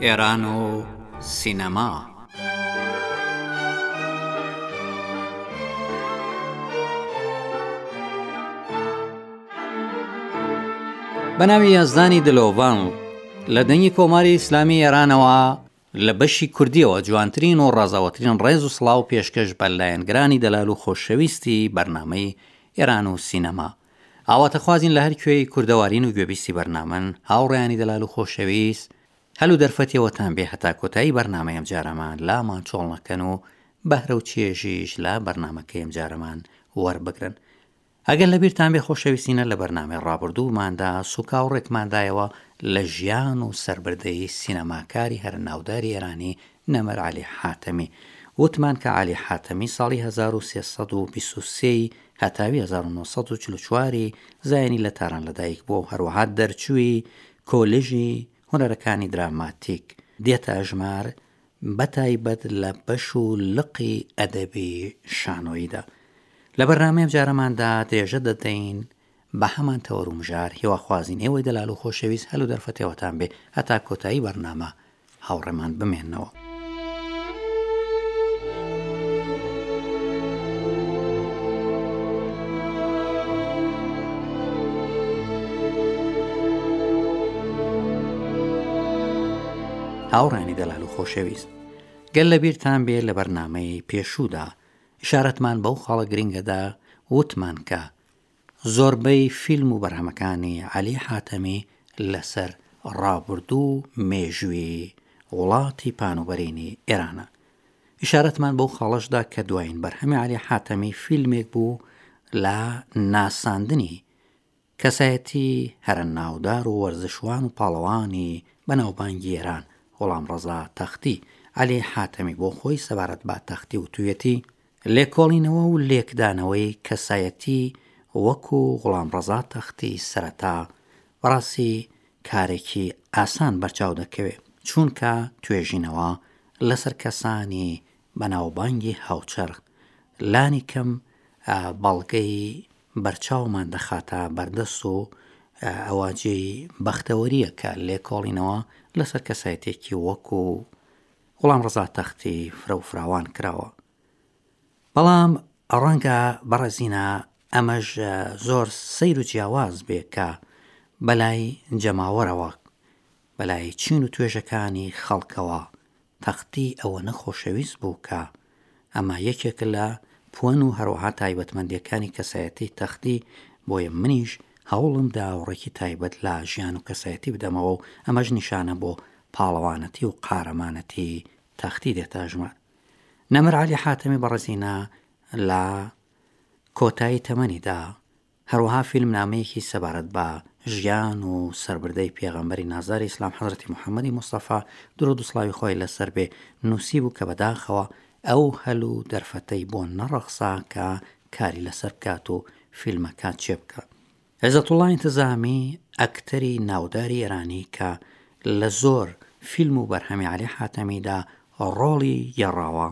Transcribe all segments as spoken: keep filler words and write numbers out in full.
ئێران و سینەما. بەناوی یازدانی دلۆڤان لە دەنگی کۆماری ئیسلامی ئێرانەوە لە بەشی کوردیەوە جوانترین و ڕازاوەترین ڕێز و سڵاو و پێشکەش بە لایەنگرانی دەلال و خۆشەویستی بەرنامەی ئێران و سینەما. ئاواتەخوازین لە هەر کوێی کوردەوارین و گوێبیستی بەرنامەن، هاوڕێیانی دەلال و خۆشەویست، هەلو دەرفەتیەوەتان بێ هەتا کۆتایی بەرنامەی ئەم جارەمان لامان چۆڵ نەکەن و بەهرە و چێژیش لە بەرنامەکەی ئەم جارەمان وەربگرن. ئەگەر لە بیرتان بێ خۆشەویستینە لە بەرنامەی ڕابردووماندا سوکا و ڕێکماندایەوە لە ژیان و سەربردەی سینەماکاری هەر ناوداری ئێرانی نەمەر عەلی حاتەمی. وتمان کە عەلی حاتەمی ساڵی هەزار و سێسەد و بیست و سێ هەتاوی هەزار و نۆ سەد و چل و چواری زایانی لە تاران لەدایک بووە و هەروەها دەرچووی کۆلێژی هونەرەکانی دراماتیک دێتە ئەژمار بەتایبەت لە بەش و لقی ئەدەبی شانۆییدا. لە بەرنامەی جارەماندا درێژە دەدەین بە هەمان تەوەر و مژار هیواخوازین ئێوەی دەلال و خۆشەویست هەلو دەرفەتەوەتان بێ هەتا کۆتایی بەرنامە هاوڕێمان بمێننەوە. هاوڕێنی دەلال و خۆشەویست، گەل لە بیرتان بێ لە بەرنامەی پێشوودا ئشارەتمان بەو خاڵە گرنگەدا وتمان کە زۆربەی فیلم و بەرهەمەکانی عەلی حاتەمی لەسەر ڕابردوو مێژووی وڵاتی پانوبەرینی ئێرانە. ئشارەتمان بەو خاڵەشدا کە دوایین بەرهەمی عەلی حاتەمی فیلمێک بوو لە ناساندنی کەسایەتی هەرە ناودار و وەرزشوان و پاڵەوانی بەناوبانگی ئێران غوڵامڕەزا تەختی. عەلی حاتەمی بۆ خۆی سەبارەت بە تەختی و توێتی لێکۆڵینەوە و لێکدانەوەی کەسایەتی وەکو غوڵامڕەزا تەختی سەرەتا بەڕاستی کارێکی ئاسان بەرچاو دەکەوێت، چونکە توێژینەوە لەسەر کەسانی بەناوبانگی هاوچەرخ لانی کەم بەڵگەی بەرچاومان دەخاتە بەردەست و ئەواجێی بەختەوەریە کە لێکۆڵینەوە لەسەر کەسایەتێکی وەکو غوڵامڕەزا تەختی فرە و فراوان کراوە. بەڵام ڕەنگە بەڕێزینە ئەمەش زۆر سەیر و جیاواز بێ کە بەلای جەماوەرەوە بەلای چین و توێژەکانی خەڵکەوە تەختی ئەوە نەخۆشەویست بوو کە ئەمە یەکێک لە پوەن و هەروەها تایبەتمەندیەکانی کەسایەتی تەختی، بۆیە منیش هەوڵم داوڕێکی تایبەت لە ژیان و کەسایەتی بدەمەوە و ئەمەش نیشانە بۆ پاڵەوانەتی و قارەمانەتی تەختی دێتە ژمار. نەمەر عەلی حاتەمی بەڕێزینە لە کۆتایی تەمەنیدا هەروەها فیلمنامەیەکی سەبارەت بە ژیان و سەربردەی پێغەمبەری نازاری ئیسلام حەزرەتی محەممەدی مستەفا درۆد و سڵاوی خۆی لەسەر بێ نووسی بوو کە بەداخەوە ئەو هەلو دەرفەتەی بۆ نەڕەخسا کە کاری لەسەر بکات و فیلمەکە چێ بکە. عیزەتوڵڵا ئینتزامی ئەکتەری ناوداری ئێرانی کە لە زۆر فیلم و بەرهەمی عەلی حاتەمیدا ڕۆڵی گێڕاوە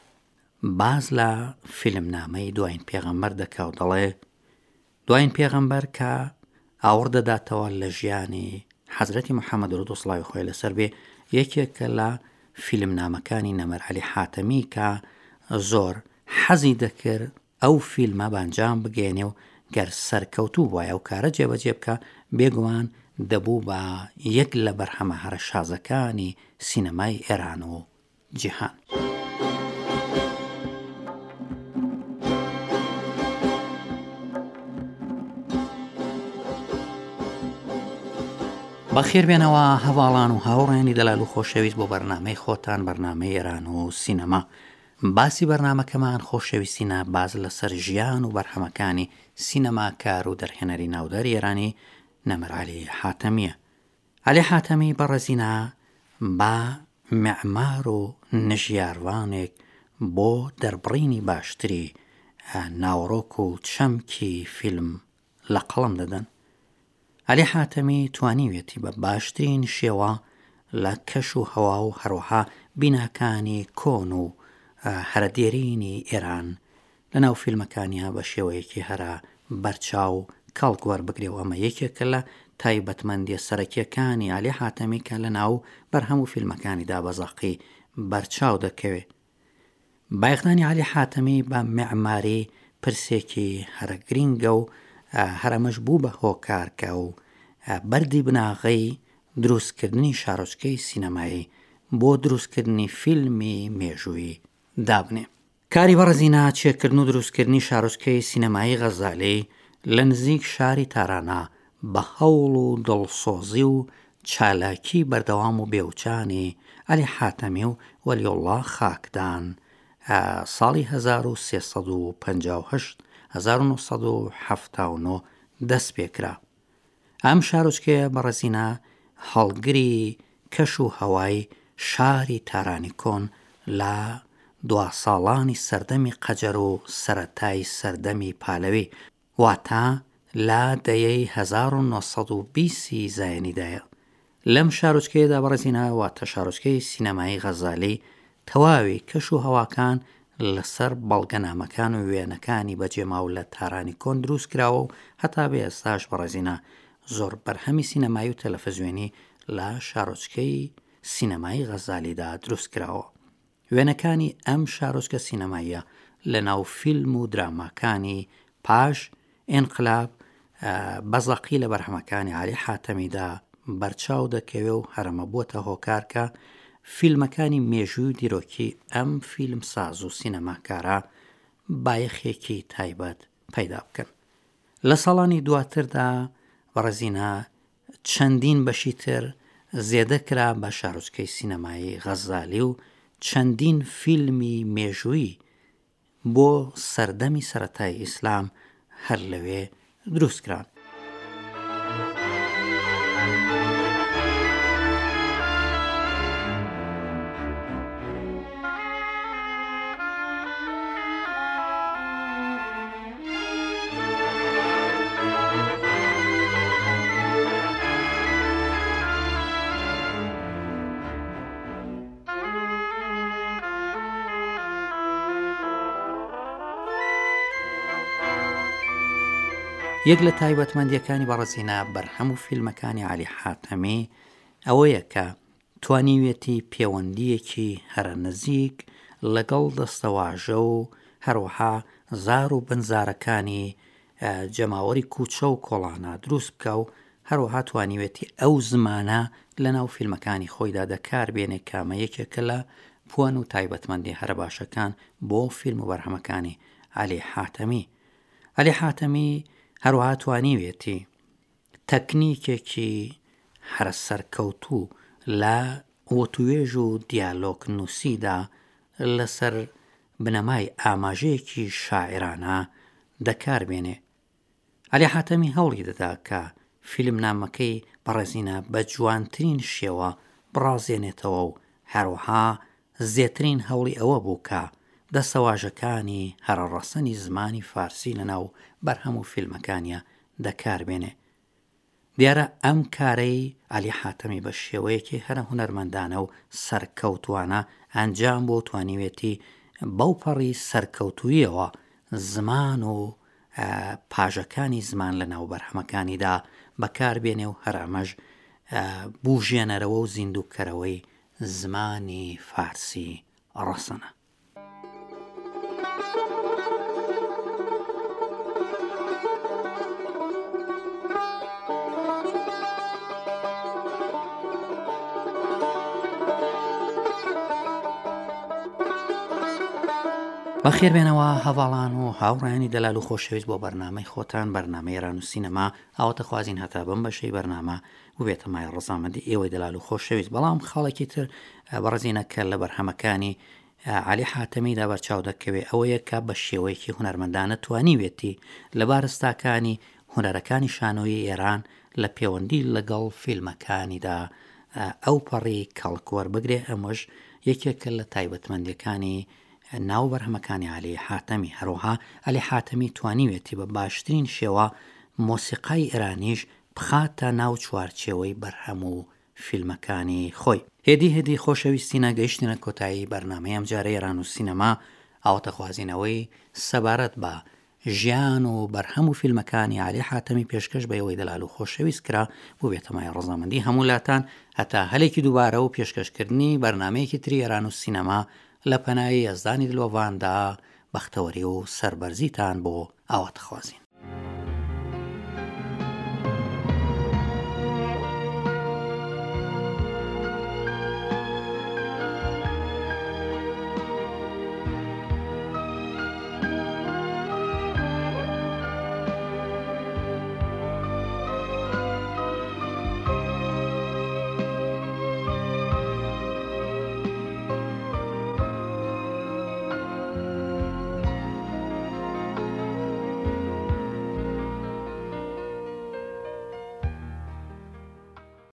باز لە فیلمنامەی دوایین پێغەمبەر دەکا و دەڵێ دوایین پێغەمبەر کە ئاوڕ دەداتەوە لە ژیانی حەزرەتی محەممەد درۆد و سڵاوی خۆی لەسەر بێ یەکێکە لە فیلمنامەکانی نەمەر عەلی حاتەمی کە زۆر حەزی دەکرد ئەو فیلمە بانجام بگەێنێ و گەر سەرکەوتوو وایە و کارە جێبەجێ بکە بێگومان دەبوو بە یەک لە بەرهەمە هەرە شازەکانی سینەمای ئێران و جیهان. بەخێر بێنەوە هەواڵان و هاوڕێنی دەلال و خۆشەویست بۆ بەرنامەی خۆتان، بەرنامەی ئێران و سینەما. باسی بەرنامەکەمان خۆشەویستینە باز لەسەر ژیان و بەرهەمەکانی سینەماکار و دەرهێنەری ناوداری ئێرانی نەمەر عەلی حاتەمیە. عەلی حاتەمی بەڕێزینە بە معمار و نژیاروانێک بۆ دەربڕینی باشتری ناوڕۆک و چەمکی فیلم لە قەڵم دەدەن. عەلی حاتەمی توانیوێتی بە باشترین شێوە لە کەش و هەوا و هەروەها بیناکانی کۆن و هەرە دێرینی ئێران لە ناو فیلمەکانیە بە شێوەیەکی هەرە بەرچاو کەڵک وەربگرێەوە. ئەمە یەکێکە لە تایبەتمەندیە سەرەکیەکانی عەلی حاتەمی کە لە ناو بەرهەموو فیلمەکانیدا بەزەقی بەرچاو دەکەوێت. بایەخدانی عەلی حاتەمی بە معماری پرسێکی هەرە گرینگە و هەرەمەش بوو بە هۆکارکە و بەردی بناغەی دروستکردنی شارۆچکەی سینەمایی بۆ دروستکردنی فیلمی مێژووی دابنێ. کاری بەڕزینا چێکردن و دروستکردنی شارۆچکەی سینەمایی غەزالی لە نزیک شاری تارانە بە هەوڵ و دڵسۆزی و چالاکی بەردەوام و بێوچانی عەلی حاتەمی و وەلیوڵڵا خاکدان ساڵی هەزار و سێسەد و پەنجا و هەشت هەزار و نۆسەد و حەفتا و نۆ دەست پێکرا. ئەم شارۆچکەیە بەڕزینا هەڵگری کەش و هەوای شاری تارانی کۆن لە دوا ساڵانی سەردەمی قەجەر و سەرەتای سەردەمی پالەوی واتە لە دەیەی هەزار و نۆسەد و بیستی زایەنیدایە. لەم شارۆچکەیەدا بەڕزینا واتە شارۆچکەی سینەمایی غەزالی تەواوی کەش و هەواکان لەسەر بەڵگەنامەکان و وێنەکانی بەجێماو لە تارانی کۆن دروست کراوە و هەتا بە ئێستاش بەڕزینا زۆر بەرهەمی سینەمایی و تەلەڤیزیۆنی لە شارۆچکەی سینەمایی غەزالیدا دروست کراوە. وێنەکانی ئەم شارۆچکە سینەماییە لە ناو فیلم و دراماکانی پاش ئینقلاب بەزەقی لە بەرهەمەکانی عەلی حاتەمیدا بەرچاو دەکەوێ و هەرەمە بووەتە هۆکارکە فیلمەکانی مێژووی و دیرۆکی ئەم فیلم ساز و سینەماکارە بایەخێکی تایبەت پەیدا بکەن. لە ساڵانی دواتردا بەڕزینا چەندین بەشی تر زێدەکرا بە شارۆچکەی سینەمایی غەزالی و چەندین فیلمی مێژووی بۆ سەردەمی سەرەتای ئیسلام هەر لەوێ دروستکران. یەک لە تایبەتمەندیەکانی بەڕزینا بەرهەموو فیلمەکانی عەلی حاتەمی ئەوەیە کە توانیوێتی پەیوەندیەکی هەرە نزیک لەگەڵ دەستەواژە و هەروەها زار و بنزارەکانی جەماوەری کوچە و کۆڵانە دروست بکە و هەروەها توانیوێتی ئەو زمانە لە ناو فیلمەکانی خۆیدا دەکار بێنێ کامە یەکێکە لە پوان و تایبەتمەندی هەرە باشەکان بۆ فیلم و بەرهەمەکانی عەلی حاتەمی. عەلی حاتەمی هەروەها توانیوێتی تەکنیکێکی هەرە سەرکەوتوو لە وتوێژ و دیالۆگ نووسیدا لەسەر بنەمای ئاماژەیەکی شاعرانە دەکار بێنێ. عەلی حاتەمی هەوڵی دەدا کە فیلم نامەکەی بەڕێزینە بە جوانترین شێوە بڕازێنێتەوە و هەروەها زێترین هەوڵی ئەوە بوو کە دەسەواژەکانی هەرە ڕەسەنی زمانی فارسی لەناو بەرهەموو فیلمەکانیە دەکار بێنێ. دیارە ئەم کارەی عەلی حاتەمی بە شێوەیەکی هەرە هونەرمەندانە و سەرکەوتوانە ئەنجام بۆ توانیوێتی بەو پەڕی سەرکەوتوویەوە زمان و پاژەکانی زمان لە ناو بەرهەمەکانیدا بەکاربێنێ و هەرامەش بوژێنەرەوە و زیندووکەرەوەی زمانی فارسی ڕەسەنە. بەخێربێنەوە هەواڵان و هاوڕایانی دەلال و خۆشەویست بۆ بەرنامەی خۆتان بەرنامەی ئێران و سینەما ئاواتە خوازین هەتا بم بەشەی بەرنامە و بێتە مای ڕەزامەندی ئێوەی دەلال و خۆشەویست. بەڵام خاڵێکی تر بەڕزینە کە لە بەرهەمەکانی عەلی حاتەمیدا بەرچاو دەکەوێت ئەوەیە کە بە شێوەیەکی هونەرمەندانە توانیوێتی لە بارستاکانی هونەرەکانی شانۆیی ئێران لە پەیوەندی لەگەڵ فیلمەکانیدا ئەو پەڕی کەڵکوەر بگرێ. ئەمەش یەکێکە لە تایبەتمەندیەکانی ناو بەرهەمەکانی عەلی حاتەمی. هەروەها عەلی حاتەمی توانیوێتی بە باشترین شێوە مۆسیقای ئێرانیش بخاتە ناو چوارچێوەی بەرهەموو فیلمەکانی خۆی. هێدی هێدی خۆشەویستی نەگەیشتنە کۆتایی بەرنامەی ئەم جارە ئێران و سینەما ئاواتە خوازینەوەی سەبارەت بە ژیان و بەرهەم و فیلمەکانی عەلی حاتەمی پێشکەش بە ئەوەی دەلال و خۆشەویست کرا بۆ بێتەمای ڕەزامەندی هەموولاتان هەتا هەلێکی دووبارە و پێشکەشکردنی بەرنامەیەکی تری ئێران و سینەما لە پەنایی یەزدانی دلۆڤاندا بەختەوەری و سەربەرزیتان بۆ ئاواتەخوازین.